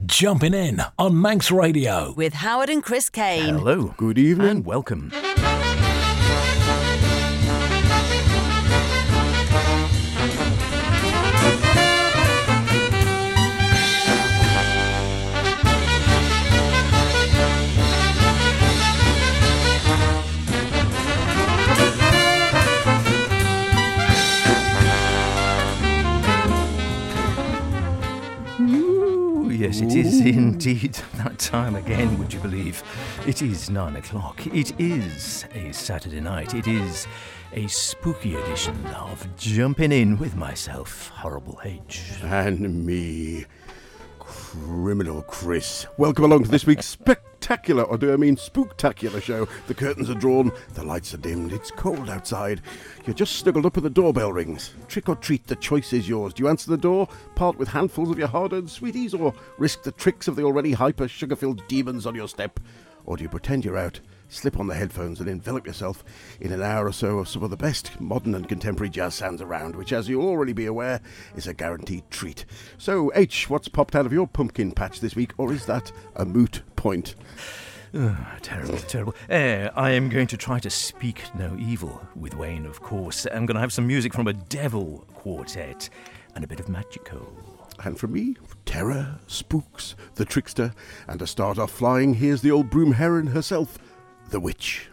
Jumping in on Manx Radio with Howard and Chris Kane. Hello. Good evening. And welcome. Yes, it is indeed that time again, would you believe? It is 9 o'clock. It is a Saturday night. It is a spooky edition of Jumping In with myself, Horrible H. And me, Criminal Chris. Welcome along to this week's spectacular, or do I mean spooktacular show. The curtains are drawn, the lights are dimmed, it's cold outside. You're just snuggled up and the doorbell rings. Trick or treat, the choice is yours. Do you answer the door, part with handfuls of your hard-earned sweeties, or risk the tricks of the already hyper sugar-filled demons on your step? Or do you pretend you're out, slip on the headphones and envelop yourself in an hour or so of some of the best modern and contemporary jazz sounds around, which, as you'll already be aware, is a guaranteed treat. So, H, what's popped out of your pumpkin patch this week, or is that a moot point? Terrible, terrible. I am going to try to speak no evil with Wayne, of course. I'm going to have some music from a devil quartet and a bit of magico. And from me, terror, spooks, the trickster, and to start off flying, here's the old broom heron herself, the witch.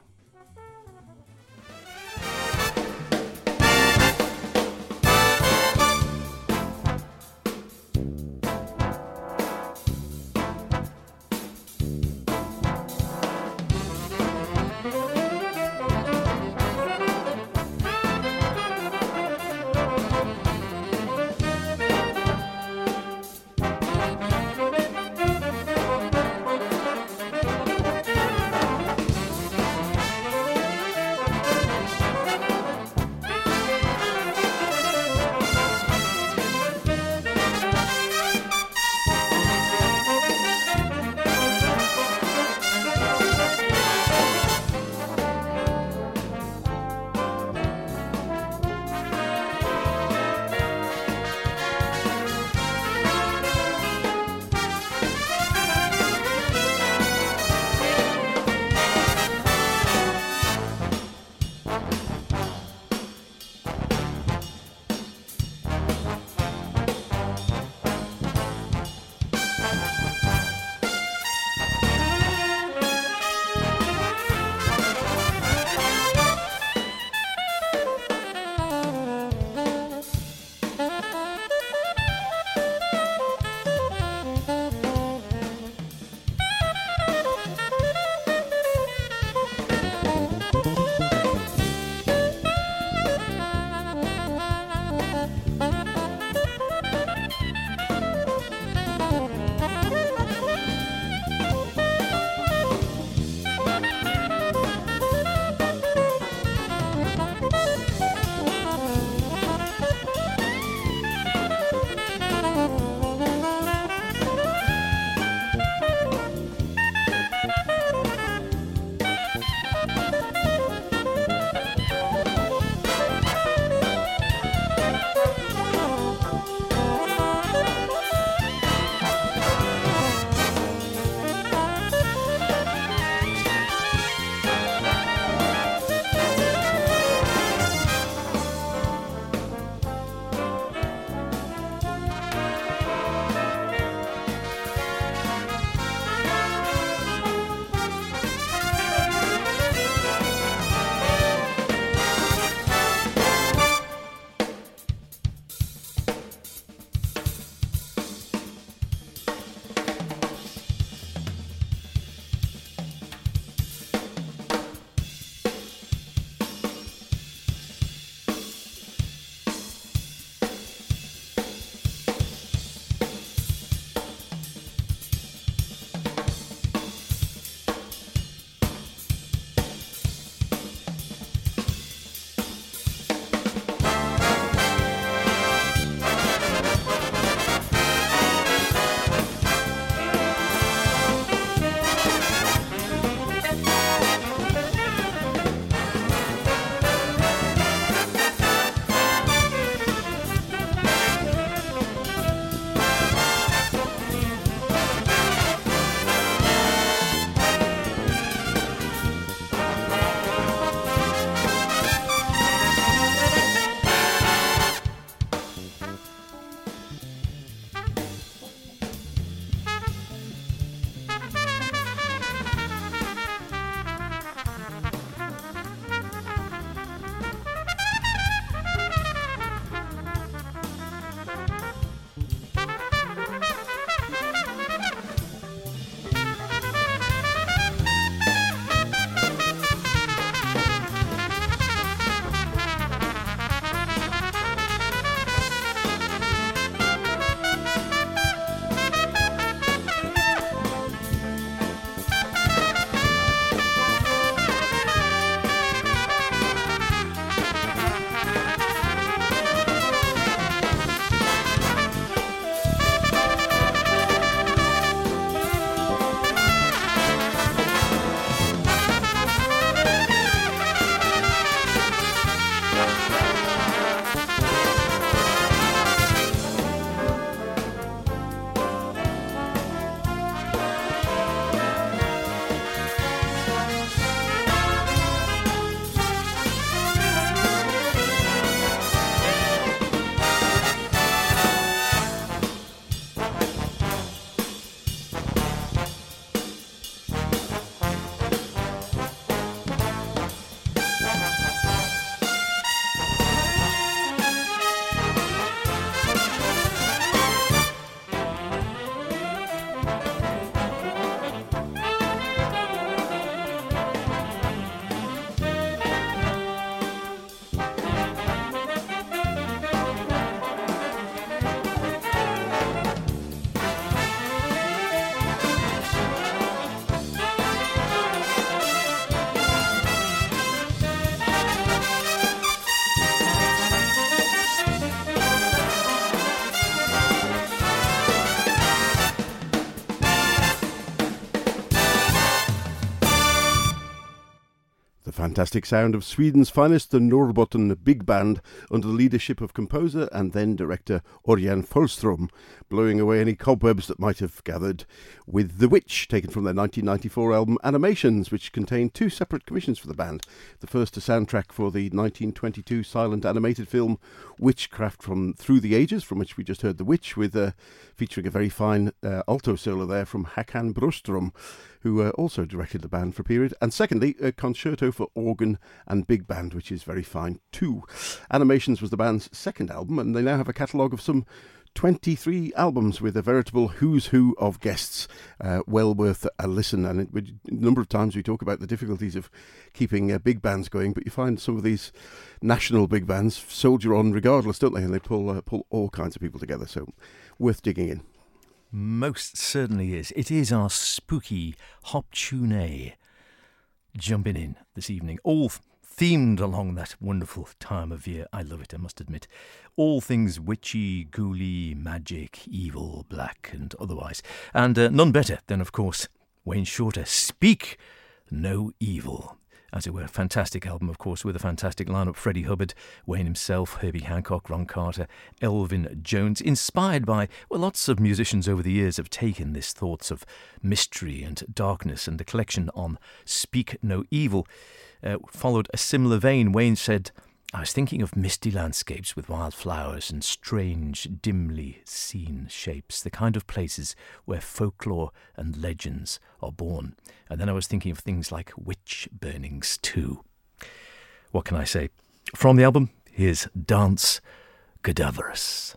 fantastic sound of Sweden's finest, the Norrbotten Big Band, under the leadership of composer and then director Örjan Follström, blowing away any cobwebs that might have gathered with The Witch, taken from their 1994 album Animations, which contained two separate commissions for the band. The first, a soundtrack for the 1922 silent animated film Witchcraft from Through the Ages, from which we just heard The Witch, with featuring a very fine alto solo there from Håkan Broström, who also directed the band for a period. And secondly, a concerto for organ and big band, which is very fine too. Animations was the band's second album, and they now have a catalogue of some 23 albums with a veritable who's who of guests. Well worth a listen. And a number of times we talk about the difficulties of keeping big bands going, but you find some of these national big bands soldier on regardless, don't they? And they pull all kinds of people together, so worth digging in. Most certainly is. It is our spooky Hop Tune jumping in this evening, all themed along that wonderful time of year. I love it, I must admit. All things witchy, ghouly, magic, evil, black and otherwise. And none better than, of course, Wayne Shorter. Speak No Evil. As it were, a fantastic album, of course, with a fantastic lineup. Freddie Hubbard, Wayne himself, Herbie Hancock, Ron Carter, Elvin Jones. Inspired by, well, lots of musicians over the years have taken this thoughts of mystery and darkness, and the collection on Speak No Evil followed a similar vein. Wayne said, I was thinking of misty landscapes with wild flowers and strange, dimly seen shapes, the kind of places where folklore and legends are born. And then I was thinking of things like witch burnings too. What can I say? From the album, here's Dance Cadaverous.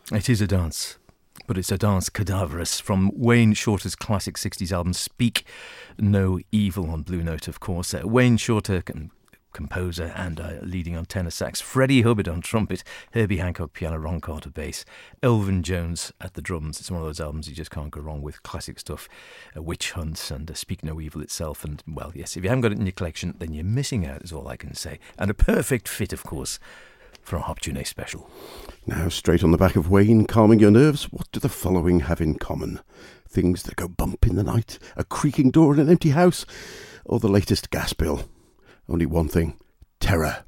It is a dance, but it's a dance cadaverous from Wayne Shorter's classic 60s album Speak No Evil on Blue Note, of course. Wayne Shorter, composer and leading on tenor sax, Freddie Hubbard on trumpet, Herbie Hancock piano, Ron Carter bass, Elvin Jones at the drums. It's one of those albums you just can't go wrong with. Classic stuff, Witch Hunts and Speak No Evil itself. And, well, yes, if you haven't got it in your collection, then you're missing out, is all I can say. And a perfect fit, of course, for a Hop Tune special. Now, straight on the back of Wayne, calming your nerves, what do the following have in common? Things that go bump in the night, a creaking door in an empty house, or the latest gas bill? Only one thing: terror.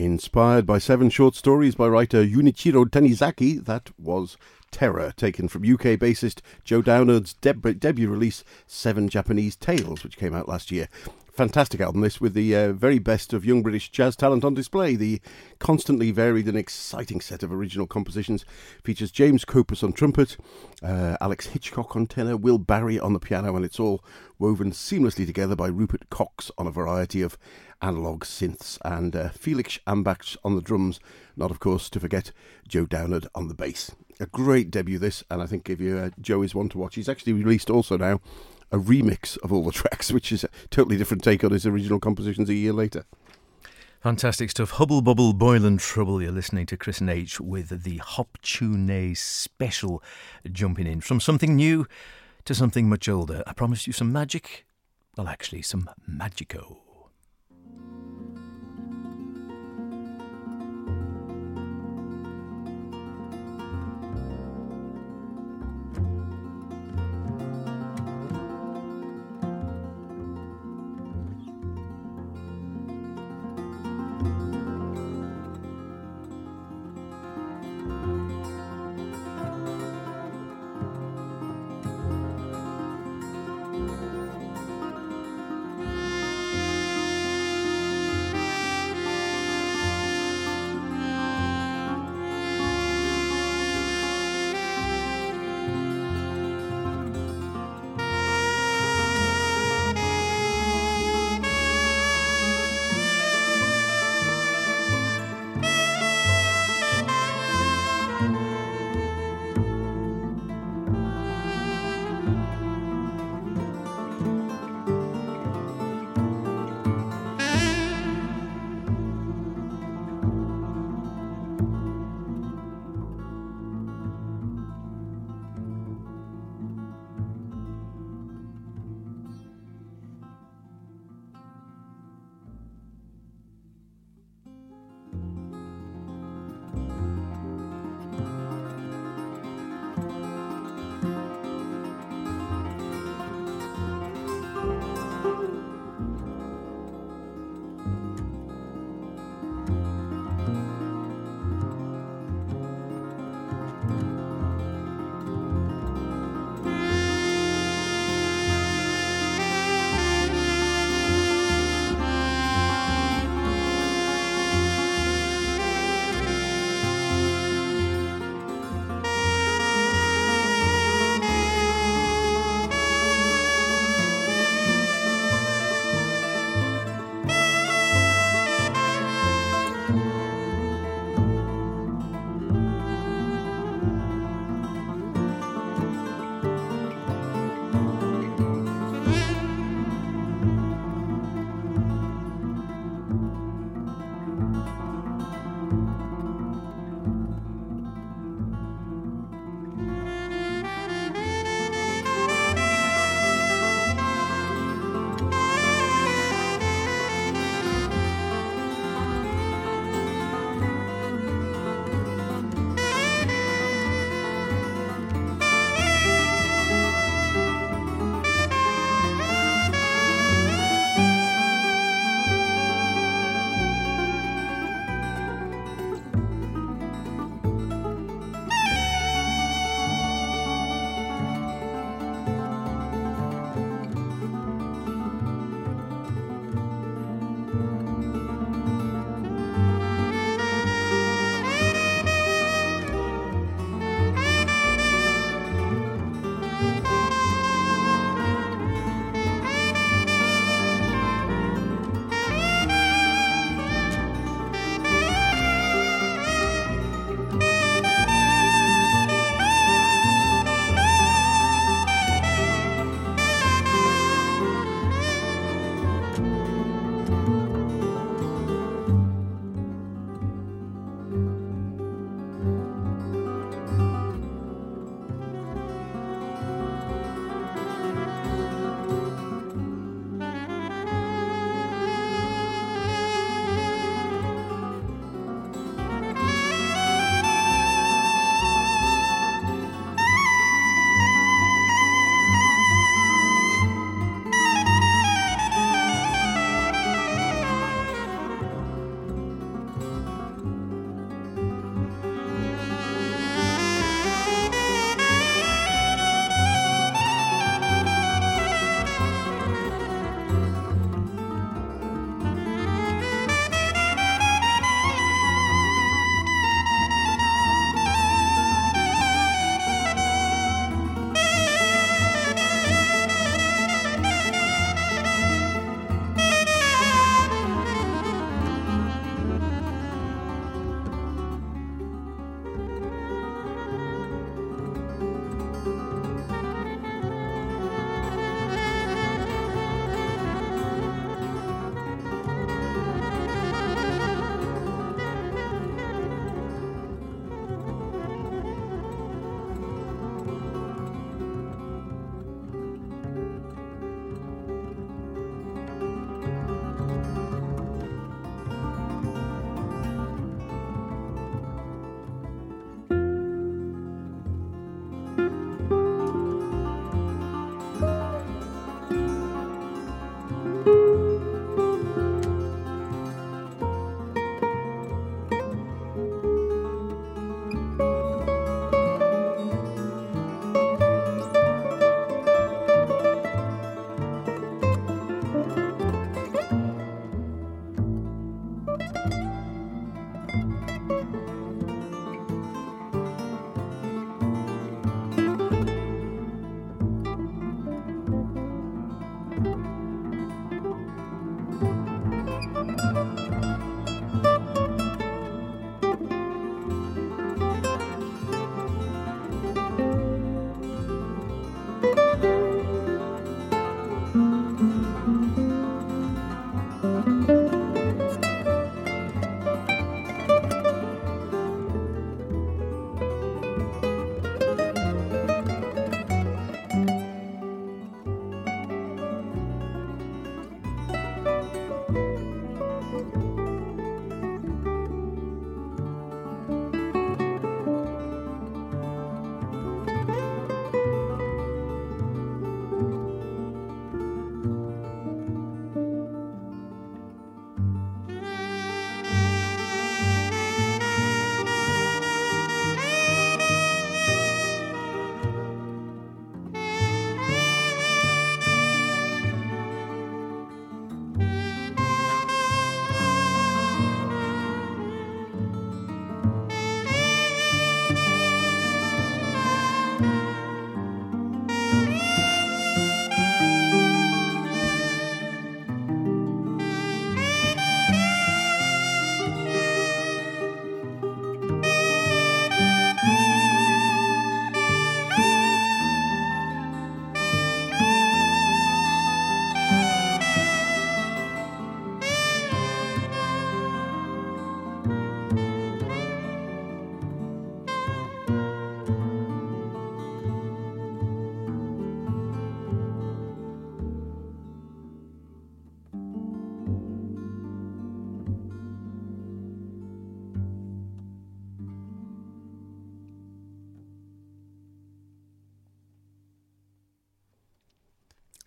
Inspired by 7 short stories by writer Junichiro Tanizaki, that was Terror, taken from UK bassist Joe Downard's debut release, 7 Japanese Tales, which came out last year. Fantastic album, this, with the very best of young British jazz talent on display. The constantly varied and exciting set of original compositions features James Copus on trumpet, Alex Hitchcock on tenor, Will Barry on the piano, and it's all woven seamlessly together by Rupert Cox on a variety of analogue synths, and Felix Ambach on the drums, not of course to forget Joe Downard on the bass. A great debut this, and I think if you Joe is one to watch. He's actually released also now a remix of all the tracks, which is a totally different take on his original compositions a year later. Fantastic stuff. Hubble Bubble Boil and Trouble. You're listening to Chris and H with the Hop Tune special, jumping in from something new to something much older. I promised you some magic. Well, actually, some magico.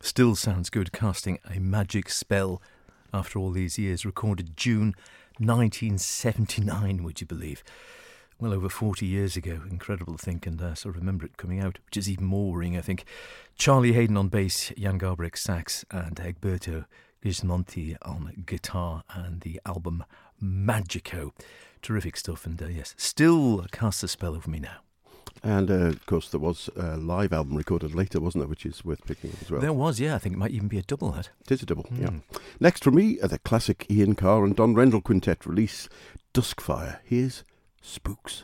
Still sounds good, casting a magic spell after all these years. Recorded June 1979, would you believe? Well over 40 years ago. Incredible to think, and so remember it coming out, which is even more worrying, I think. Charlie Hayden on bass, Jan Garbarek sax, and Egberto Gismonti on guitar, and the album Magico. Terrific stuff, and yes, still casts a spell over me now. And, of course, there was a live album recorded later, wasn't there, which is worth picking up as well. There was, yeah. I think it might even be a double, that. It is a double, yeah. Next for me are the classic Ian Carr and Don Rendell Quintet release, Duskfire. Here's Spooks.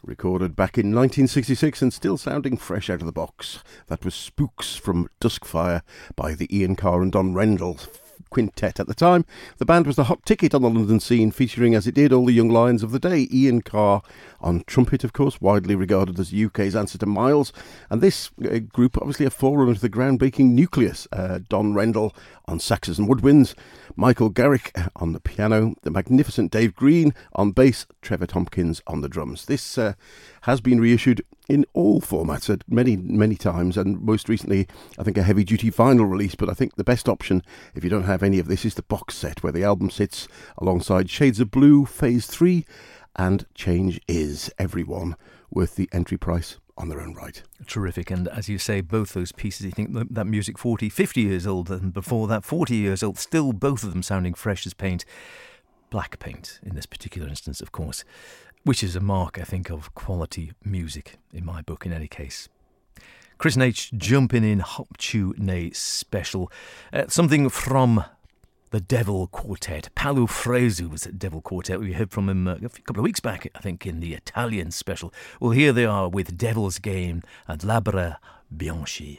Recorded back in 1966 and still sounding fresh out of the box. That was Spooks from Duskfire by the Ian Carr and Don Rendell quintet at the time. The band was the hot ticket on the London scene, featuring as it did all the young lions of the day. Ian Carr on trumpet, of course, widely regarded as the UK's answer to Miles, and this group obviously a forerunner to the groundbreaking Nucleus. Don Rendell on saxes and woodwinds, Michael Garrick on the piano, the magnificent Dave Green on bass, Trevor Tompkins on the drums. This has been reissued in all formats at many times, and most recently I think a heavy duty vinyl release, but I think the best option if you don't have any of this is the box set, where the album sits alongside Shades of Blue, Phase 3 and Change Is, everyone worth the entry price on their own right. Terrific. And as you say, both those pieces, you think that music 50 years old, and before that 40 years old, still both of them sounding fresh as paint. Black paint in this particular instance, of course, which is a mark, I think, of quality music, in my book, in any case. Chris and H jumping in Hop Chew Nay special. Something from the Devil Quartet, Paolo Fresu's Devil Quartet. We heard from him a couple of weeks back, I think, in the Italian special. Well, here they are with Devil's Game and Labbra Bianchi.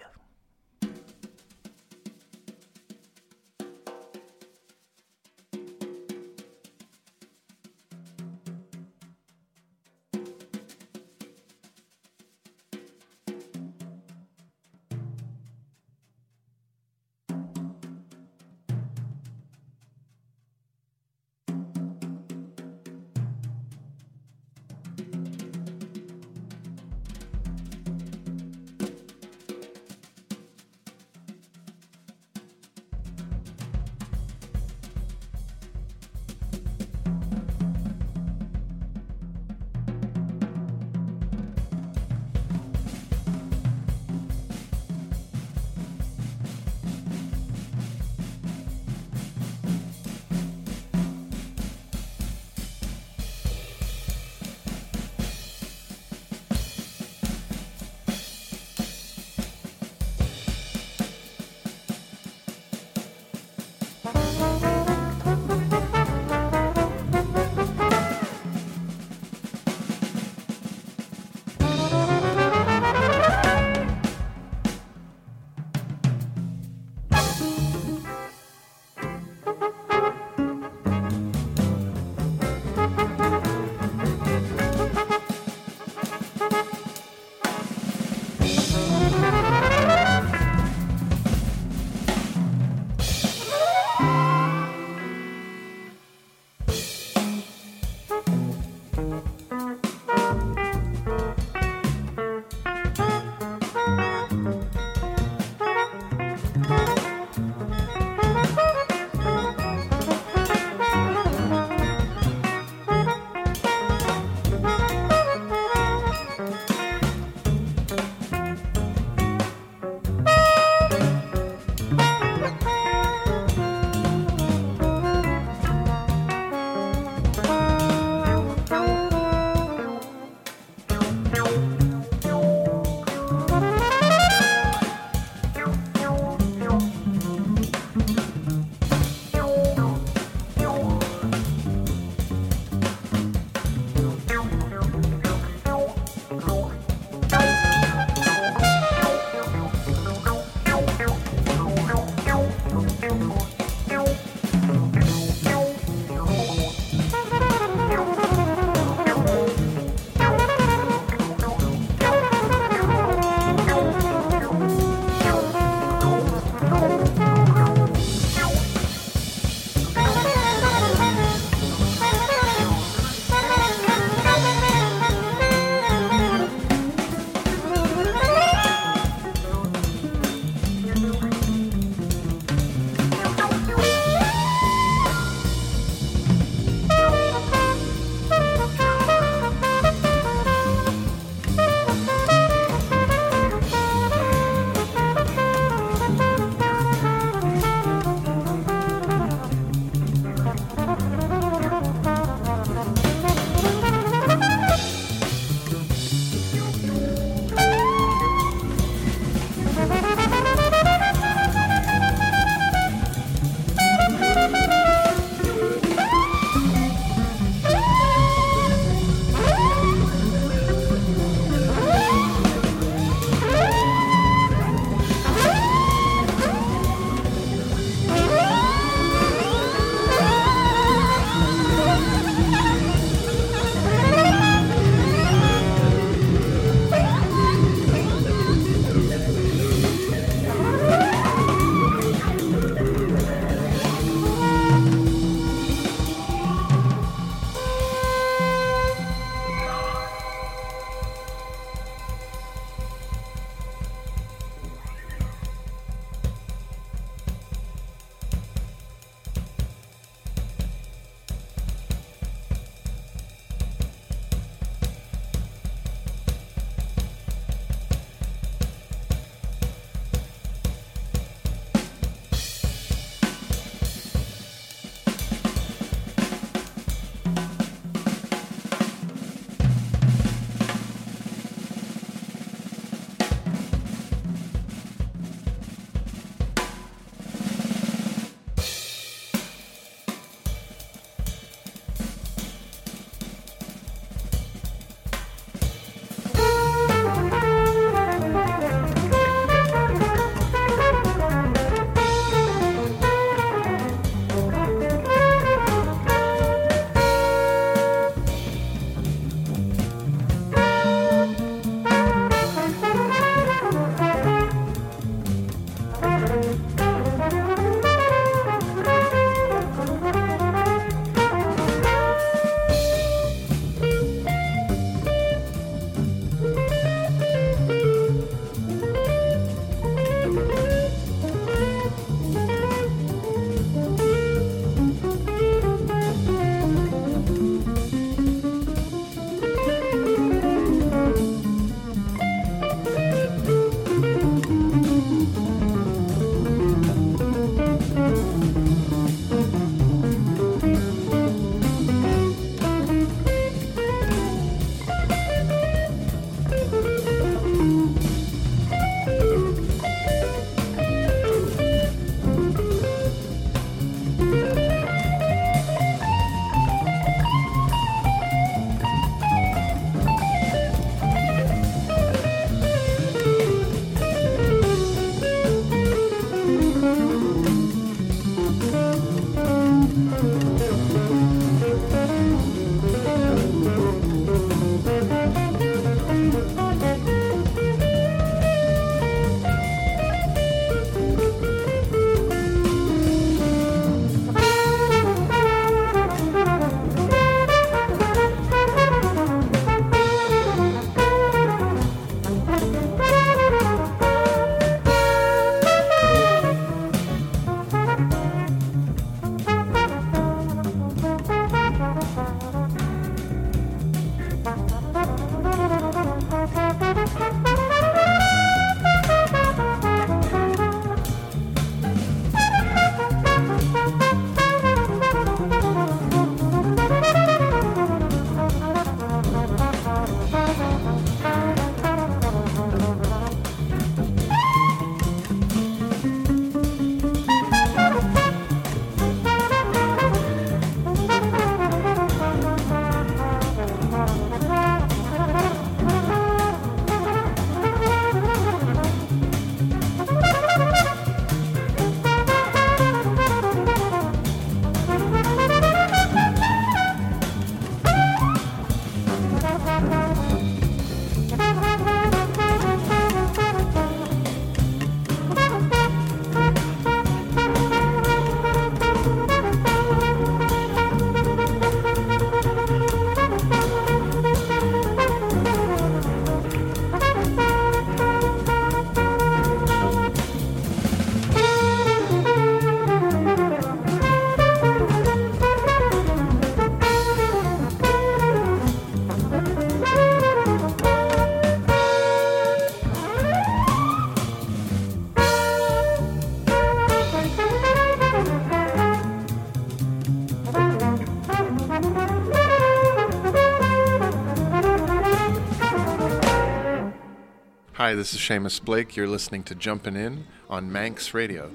Hi, this is Seamus Blake. You're listening to Jumpin' In on Manx Radio.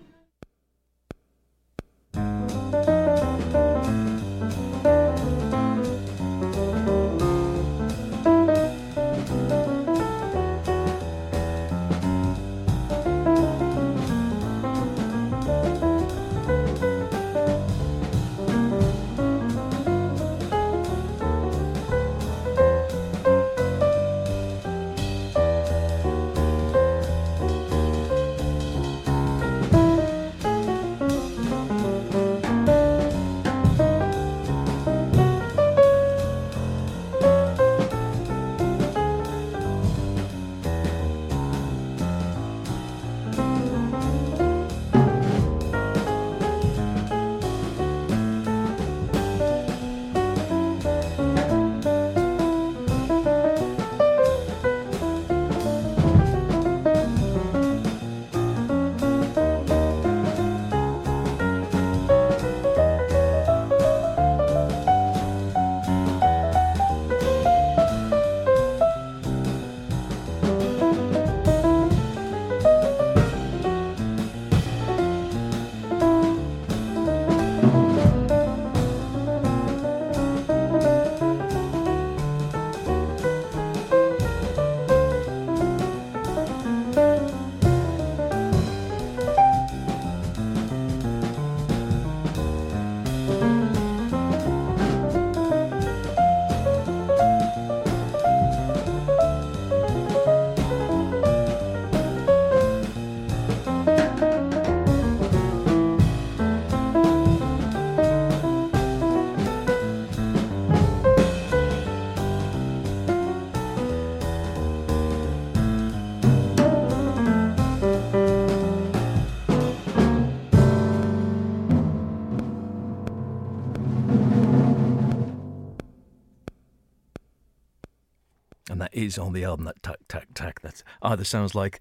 Is on the album, that tack, tack, tack, that either sounds like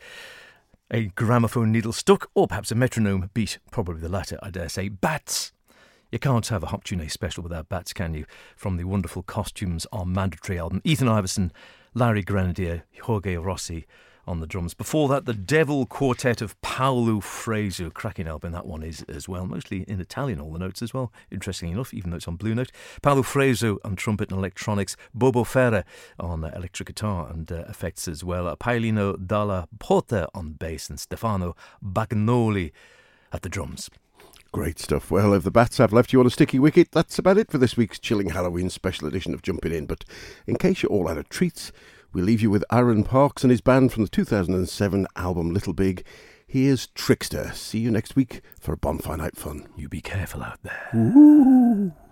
a gramophone needle stuck or perhaps a metronome beat, probably the latter, I dare say. Bats! You can't have a Hop Tune special without Bats, can you? From the wonderful Costumes Are Mandatory album. Ethan Iverson, Larry Grenadier, Jorge Rossi on the drums. Before that, the Devil Quartet of Paolo Fresu. Cracking album that one is as well. Mostly in Italian, all the notes as well. Interesting enough, even though it's on Blue Note. Paolo Fresu on trumpet and electronics. Bobo Ferra on electric guitar and effects as well. Paolino Dalla Porta on bass and Stefano Bagnoli at the drums. Great stuff. Well, if the Bats have left you on a sticky wicket, that's about it for this week's chilling Halloween special edition of Jumpin' In. But in case you're all out of treats, we'll leave you with Aaron Parks and his band from the 2007 album Little Big. Here's Trickster. See you next week for a bonfire night fun. You be careful out there. Ooh.